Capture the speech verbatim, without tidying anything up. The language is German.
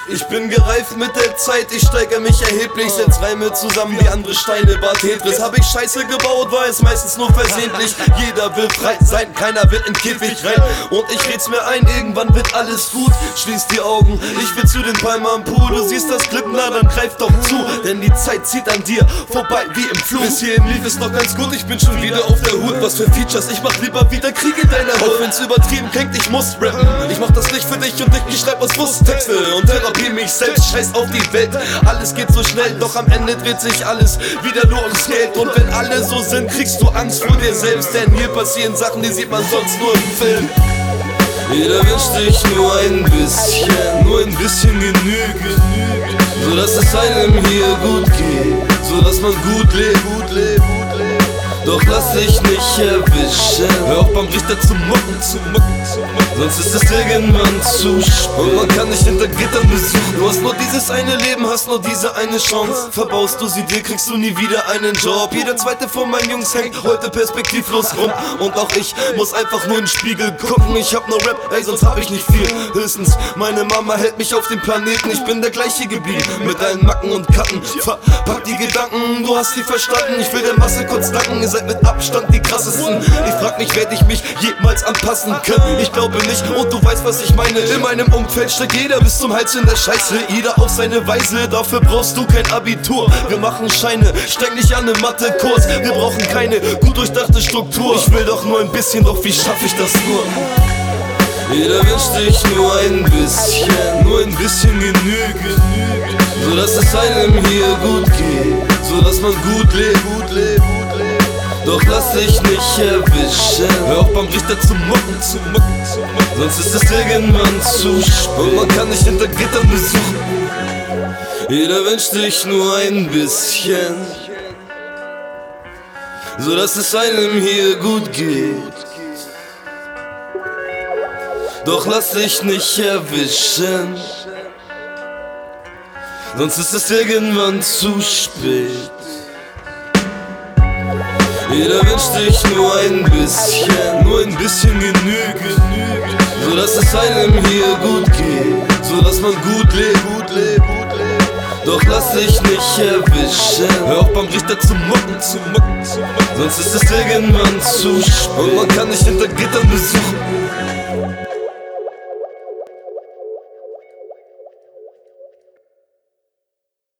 Ich bin gereift mit der Zeit, ich steigere mich erheblich. Setz Reime zusammen wie andere Steine bei Tetris. Hab ich Scheiße gebaut, war es meistens nur versehentlich. Jeder will frei sein, keiner will in Käfig rein. Und ich red's mir ein, irgendwann wird alles gut. Schließ die Augen, ich will zu den Palmen am Pool. Du siehst das Clip, na dann greif doch zu. Denn die Zeit zieht an dir vorbei wie im Flug. Bis hierhin lief es noch ganz gut, ich bin schon wieder auf der Hut. Was für Features, ich mach lieber wieder Krieg in deiner Haut. Wenn's übertrieben klingt, ich muss rappen. Ich mach das nicht für dich und ich schreib aus Wusstexte und Therapie mich selbst, scheiß auf die Welt. Alles geht so schnell, doch am Ende dreht sich alles wieder nur ums Geld. Und wenn alle so sind, kriegst du Angst vor dir selbst. Denn hier passieren Sachen, die sieht man sonst nur im Film. Jeder wünscht sich nur ein bisschen, nur ein bisschen Genüge, so dass es einem hier gut geht, so dass man gut lebt, gut lebt, gut lebt. Doch lass dich nicht erwischen, hör auf beim Richter zu mucken, zu mucken, zu mucken. Sonst ist es irgendwann zu spät und man kann nicht hinter Gittern besuchen. Du hast nur dieses eine Leben, hast nur diese eine Chance. Verbaust du sie dir, kriegst du nie wieder einen Job. Jeder zweite von meinen Jungs hängt heute perspektivlos rum. Und auch ich muss einfach nur in den Spiegel gucken. Ich hab nur Rap, ey, sonst hab ich nicht viel. Höchstens, meine Mama hält mich auf dem Planeten. Ich bin der gleiche geblieben, mit allen Macken und Katten. Verpack die Gedanken, du hast sie verstanden. Ich will der Masse kurz danken, ihr seid mit Abstand die krassesten. Ich frag mich, werd ich mich jemals anpassen können? Ich glaube nicht und du weißt, was ich meine. In meinem Umfeld steckt jeder bis zum Hals in der Scheiße. Jeder auf seine Weise, dafür brauchst du kein Abitur. Wir machen Scheine, steig nicht an ne Mathe-Kurs. Wir brauchen keine gut durchdachte Struktur. Ich will doch nur ein bisschen, doch wie schaff ich das nur? Jeder wünscht sich nur ein bisschen, nur ein bisschen Genüge, so dass es einem hier gut geht, so dass man gut lebt, gut lebt, gut lebt. Doch lass dich nicht erwischen, hör auf beim Richter zu mucken, zu mucken, zu mucken. Sonst ist es irgendwann zu spät und man kann nicht hinter Gittern besuchen. Jeder wünscht sich nur ein bisschen, so dass es einem hier gut geht. Doch lass dich nicht erwischen, sonst ist es irgendwann zu spät. Jeder wünscht sich nur ein bisschen, nur ein bisschen Genüge, so dass es einem hier gut geht, so dass man gut lebt, gut lebt, gut lebt. Doch lass dich nicht erwischen, hör auf beim Richter zu mucken, zu mucken, zu mucken. Sonst ist es irgendwann zu spät und man kann nicht hinter Gittern besuchen.